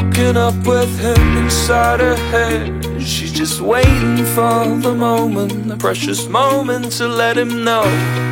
broken up with him inside her head. She's just waiting for the moment, the precious moment to let him know.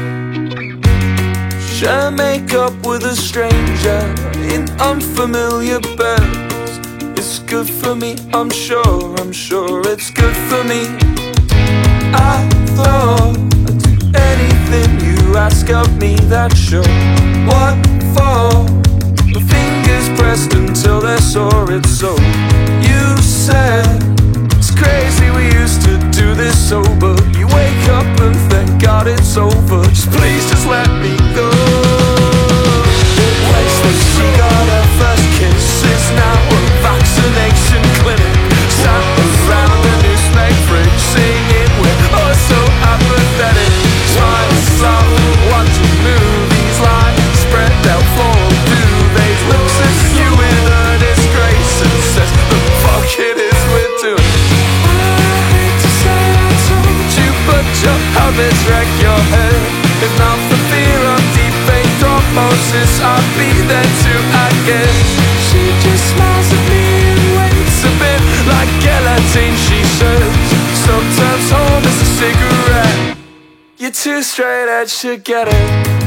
Share makeup with a stranger in unfamiliar beds. It's good for me, I'm sure it's good for me. I thought I'd do anything you ask of me, that's sure. What for? The fingers pressed until they're sore, it's so. You said it's crazy we used to do this sober. You wake up and thank God it's over. Just please just let me go. The place that she got her first kiss is now a vaccination clinic. Sat around the newspaper fridge singing we're oh so apathetic. Trying to stop watching movies like spread out for duvets. Looks at you with a disgrace and says the fuck it is we're doing. I hate to say I told you, but your habits wreck your head. If not for fear of deep fake thrombosis, I'd be there too, I guess. She just smiles at me and waits a bit like guillotine, she says. Sometimes home is a cigarette. You're too straight edge to get it.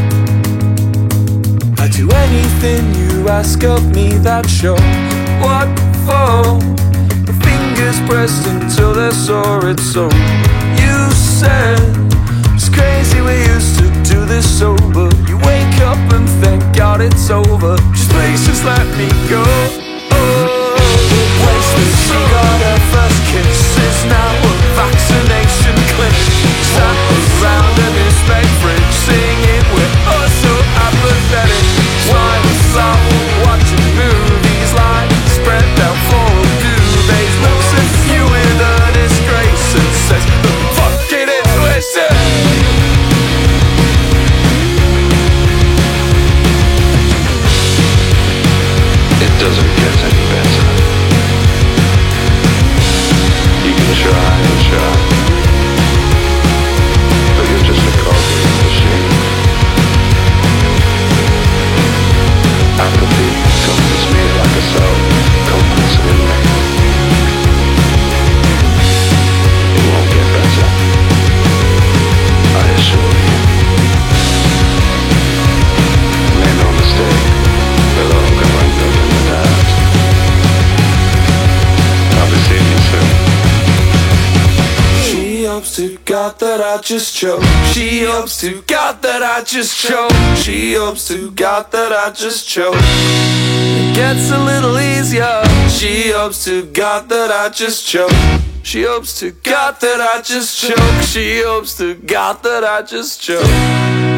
I'd do anything you ask of me, that's sure. What for? The fingers pressed until they're sore, it's so. You said it's crazy we used to do this sober. You wake up and thank God it's over. Just please just let me go. Oh, the place that she got her first kiss is now a vaccination clinic. Sat around a newspaper fridge singing we're oh so apathetic. Trying to stop watching movies like spread out for duvets. Looks at you with a disgrace and says the fuck it is we're doing. It doesn't get any better. You can try and try, but you're just a cog in the machine. Apathy comforts me like a soul comforts in me. It won't get better, I assure you. Make no mistake, we'll all go under in the dark. I'll be seeing you soon. She hopes to God that I just choke. She hopes to God that I just choke. She hopes to God that I just choke. It gets a little easier. She hopes to God that I just choke. She hopes to God that I just choke. She hopes to God that I just choke.